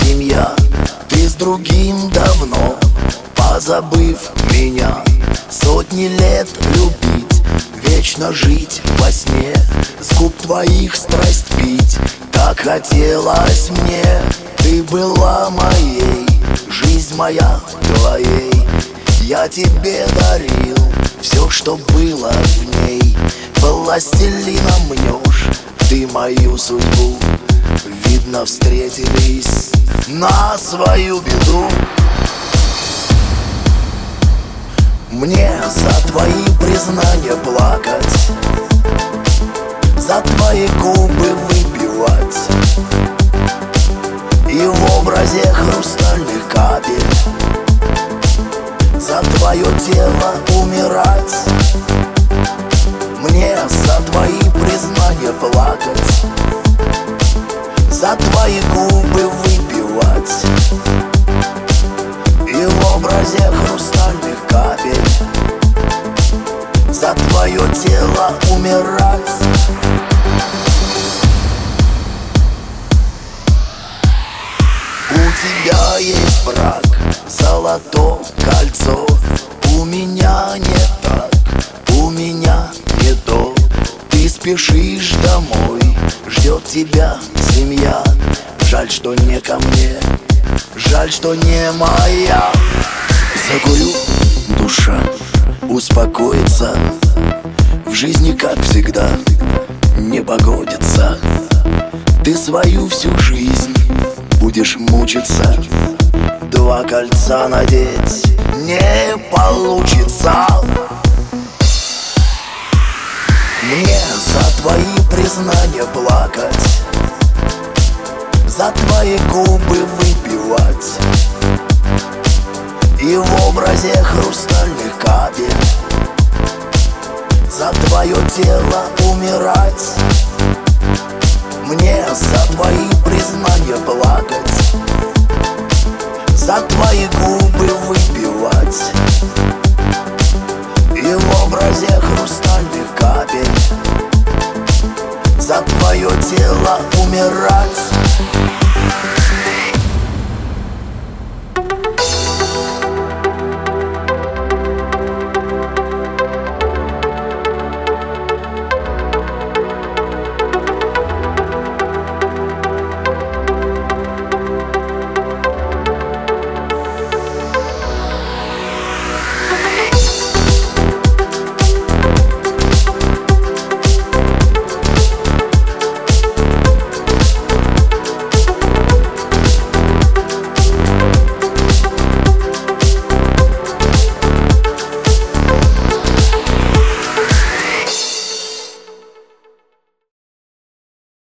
семья. Ты с другим давно, позабыв меня. Сотни лет любить, вечно жить во сне, с губ твоих страсть пить, как хотелось мне. Ты была моей, жизнь моя твоей. Я тебе дарил все, что было в ней. Пластилином мнешь ты мою судьбу. Видно, встретились на свою беду. Мне за твои признания плакать, за твои губы выпивать, и в образе хрустальных капель за твое тело умирать. Мне за твои признания плакать, за твои губы выпивать, и в образе хрустальных капель за твое тело умирать. У тебя есть брак, золотое кольцо. У меня не так, у меня не то. Ты спешишь домой, ждет тебя семья. Жаль, что не ко мне, жаль, что не моя. Закурю, душа успокоится. В жизни, как всегда, не погодится. Ты свою всю жизнь будешь мучиться. Два кольца надеть не получится. Мне за твои признания плакать, за твои губы выпивать, и в образе хрустальных капель за твое тело умирать. Мне за твои признания плакать, за твои губы